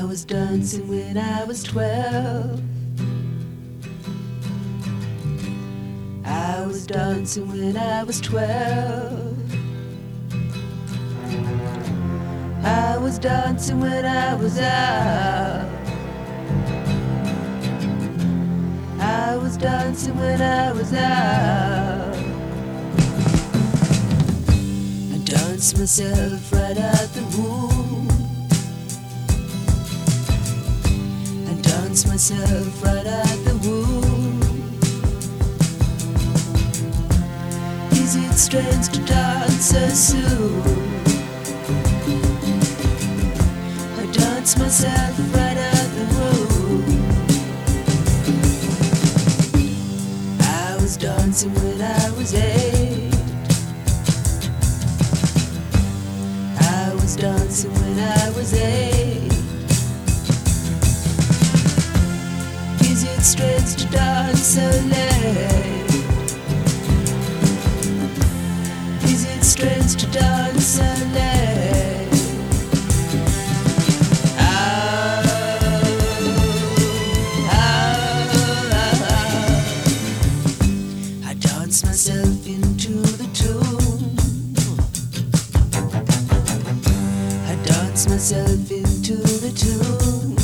was dancing when I was 12. I was dancing when I was 12. I was dancing when I was out. I was dancing when I was out. I danced myself right out the womb. I danced myself right out the womb. Is it strange to dance so soon? I danced myself right out the womb. I was dancing when I was 8. I was dancing when I was 8. Is it strange to dance so late? Is it strange to dance so late? I dance myself into the tune. I dance myself into the tune.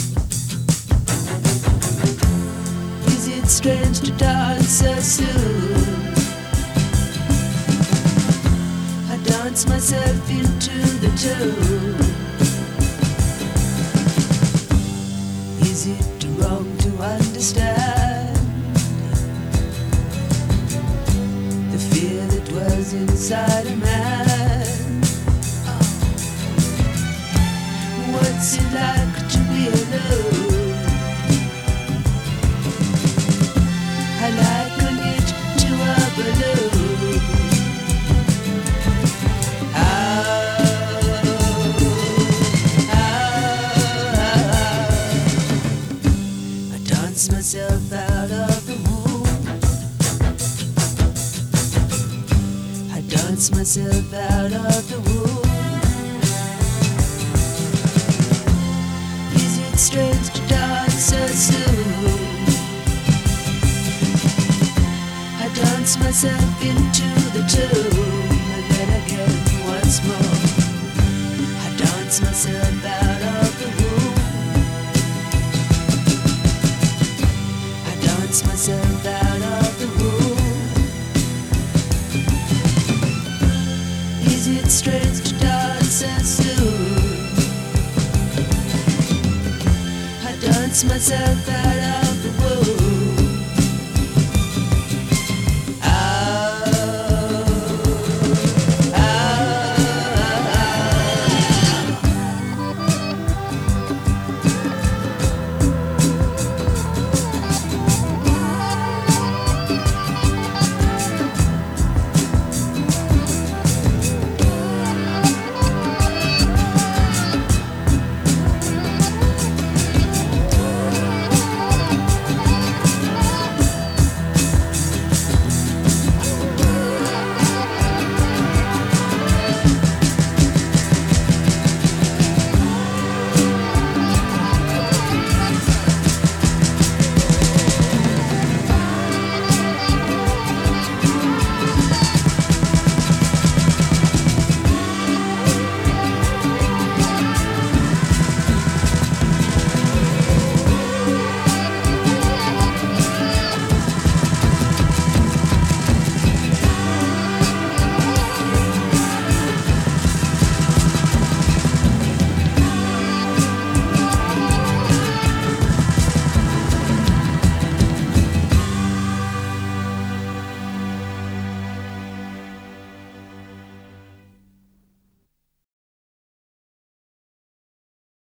Is it strange to dance so soon? I dance myself into the tune. Is it wrong to understand the fear that was inside a man? What's it like to be alone? I liken it to a balloon. I dance myself out of the womb. I dance myself out of the womb. Is it strange to dance so soon? I dance myself into the tune. And then again once more, I dance myself out of the womb. I dance myself out of the womb. Is it strange to dance so soon? I dance myself out